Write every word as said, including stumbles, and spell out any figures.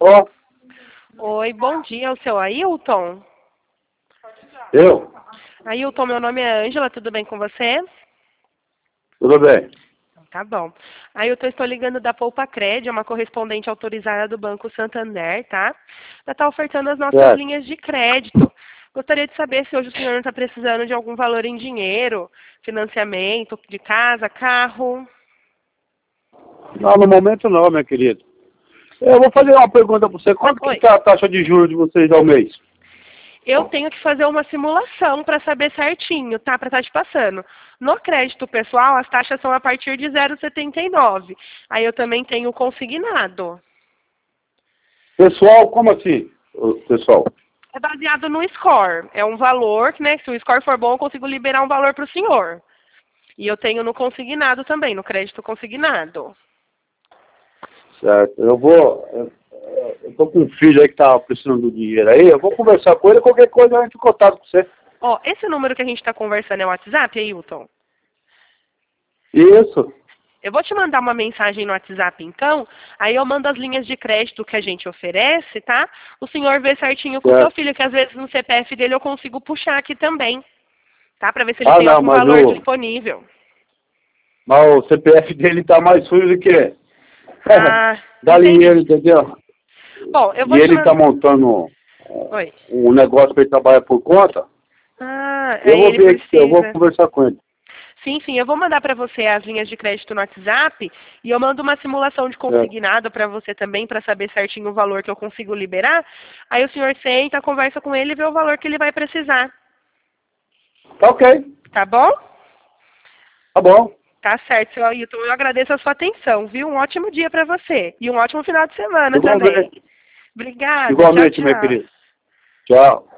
Ó, Oi, bom dia, o seu Ailton? eu? Ailton, meu nome é Ângela, tudo bem com você? Tudo bem. Tá bom. Ailton, estou ligando da Poupa Cred, é uma correspondente autorizada do Banco Santander, tá? Já está ofertando as nossas Certo. linhas de crédito. Gostaria de saber se hoje o senhor está precisando de algum valor em dinheiro, financiamento de casa, carro. Não, no momento não, meu querido. Eu vou fazer uma pergunta para você. Quanto que Oi. está a taxa de juros de vocês ao mês? Eu tenho que fazer uma simulação para saber certinho, tá? Para estar te passando. No crédito pessoal, as taxas são a partir de zero vírgula setenta e nove. Aí eu também tenho o consignado. Pessoal, como assim, ô, pessoal? É baseado no score. É um valor, né? Se o score for bom, eu consigo liberar um valor para o senhor. E eu tenho no consignado também, no crédito consignado. Certo. Eu vou... Eu, eu tô com um filho aí que tá precisando do dinheiro aí. Eu vou conversar com ele. Qualquer coisa eu entro em contato com você. Ó, esse número que a gente está conversando é o WhatsApp, Ailton? Isso. Eu vou te mandar uma mensagem no WhatsApp, então. Aí eu mando as linhas de crédito que a gente oferece, tá? O senhor vê certinho com o seu Certo. filho, que às vezes no C P F dele eu consigo puxar aqui também, tá? Para ver se ele Ah, tem não, algum mas valor o, disponível. mas o C P F dele tá mais sujo do que Ah, galinheiro, entendi. entendeu? Bom, eu E vou te ele tá mandar... montando Oi. um, um negócio para ele trabalhar por conta. Ah, Eu aí vou ele ver, eu vou precisa. conversar com ele. Sim, sim, eu vou mandar para você as linhas de crédito no WhatsApp e eu mando uma simulação de Certo. consignado para você também, para saber certinho o valor que eu consigo liberar. Aí o senhor senta, conversa com ele e vê o valor que ele vai precisar. Tá ok. Tá bom? Tá bom. Tá certo, seu Ailton. Eu agradeço a sua atenção, viu? Um ótimo dia para você. E um ótimo final de semana também. Igualmente. Obrigada, tchau, Igualmente, meu tchau. querido. Tchau.